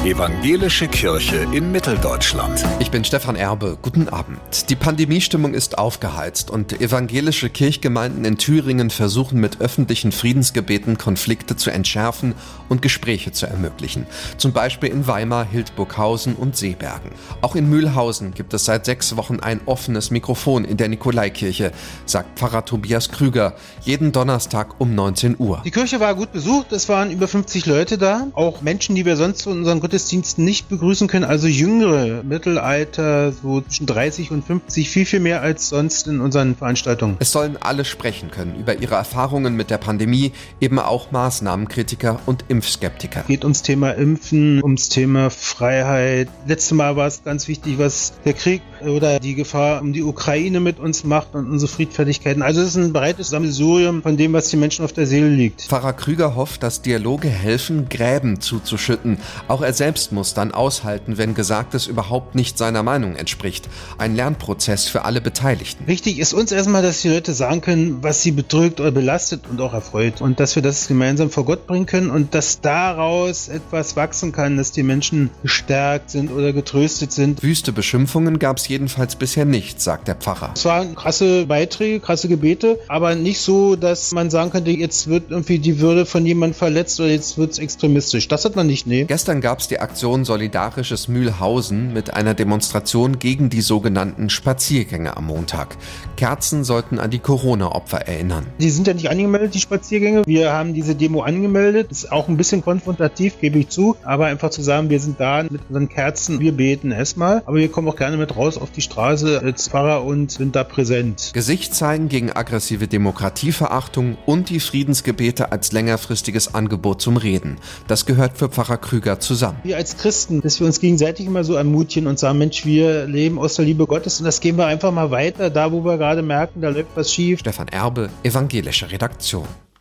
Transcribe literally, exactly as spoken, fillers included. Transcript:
Evangelische Kirche in Mitteldeutschland. Ich bin Stefan Erbe. Guten Abend. Die Pandemiestimmung ist aufgeheizt und evangelische Kirchgemeinden in Thüringen versuchen mit öffentlichen Friedensgebeten Konflikte zu entschärfen und Gespräche zu ermöglichen. Zum Beispiel in Weimar, Hildburghausen und Seebergen. Auch in Mühlhausen gibt es seit sechs Wochen ein offenes Mikrofon in der Nikolaikirche, sagt Pfarrer Tobias Krüger, jeden Donnerstag um neunzehn Uhr. Die Kirche war gut besucht, es waren über fünfzig Leute da, auch Menschen, die wir sonst zu unseren Gottesdiensten nicht begrüßen können, also Jüngere, Mittelalter, so zwischen dreißig und fünfzig, viel, viel mehr als sonst in unseren Veranstaltungen. Es sollen alle sprechen können über ihre Erfahrungen mit der Pandemie, eben auch Maßnahmenkritiker und Impfskeptiker. Es geht ums Thema Impfen, ums Thema Freiheit. Letztes Mal war es ganz wichtig, was der Krieg oder die Gefahr um die Ukraine mit uns macht und unsere Friedfertigkeiten. Also es ist ein breites Sammelsurium von dem, was den Menschen auf der Seele liegt. Pfarrer Krüger hofft, dass Dialoge helfen, Gräben zuzuschütten. Auch er selbst muss dann aushalten, wenn Gesagtes überhaupt nicht seiner Meinung entspricht. Ein Lernprozess für alle Beteiligten. Wichtig ist uns erstmal, dass die Leute sagen können, was sie bedrückt oder belastet und auch erfreut. Und dass wir das gemeinsam vor Gott bringen können und dass daraus etwas wachsen kann, dass die Menschen gestärkt sind oder getröstet sind. Wüste Beschimpfungen gab es jedenfalls bisher nicht, sagt der Pfarrer. Es waren krasse Beiträge, krasse Gebete, aber nicht so, dass man sagen könnte, jetzt wird irgendwie die Würde von jemandem verletzt oder jetzt wird es extremistisch. Das hat man nicht, nee. Gestern gab es die Aktion Solidarisches Mühlhausen mit einer Demonstration gegen die sogenannten Spaziergänge am Montag. Kerzen sollten an die Corona-Opfer erinnern. Die sind ja nicht angemeldet, die Spaziergänge. Wir haben diese Demo angemeldet. Ist auch ein bisschen konfrontativ, gebe ich zu. Aber einfach zu sagen, wir sind da mit unseren Kerzen, wir beten erstmal. Aber wir kommen auch gerne mit raus auf die Straße als Pfarrer und sind da präsent. Gesicht zeigen gegen aggressive Demokratieverachtung und die Friedensgebete als längerfristiges Angebot zum Reden. Das gehört für Pfarrer Krüger zusammen. Wir als Christen, dass wir uns gegenseitig immer so ermutigen und sagen, Mensch, wir leben aus der Liebe Gottes und das gehen wir einfach mal weiter, da wo wir gerade merken, da läuft was schief. Stefan Erbe, Evangelische Redaktion.